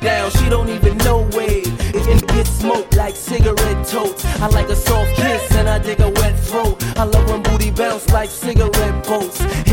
down, she don't even know wave. It gets smoked like cigarette totes. I like a soft kiss and I dig a wet throat. I love when booty bounce like cigarette boats.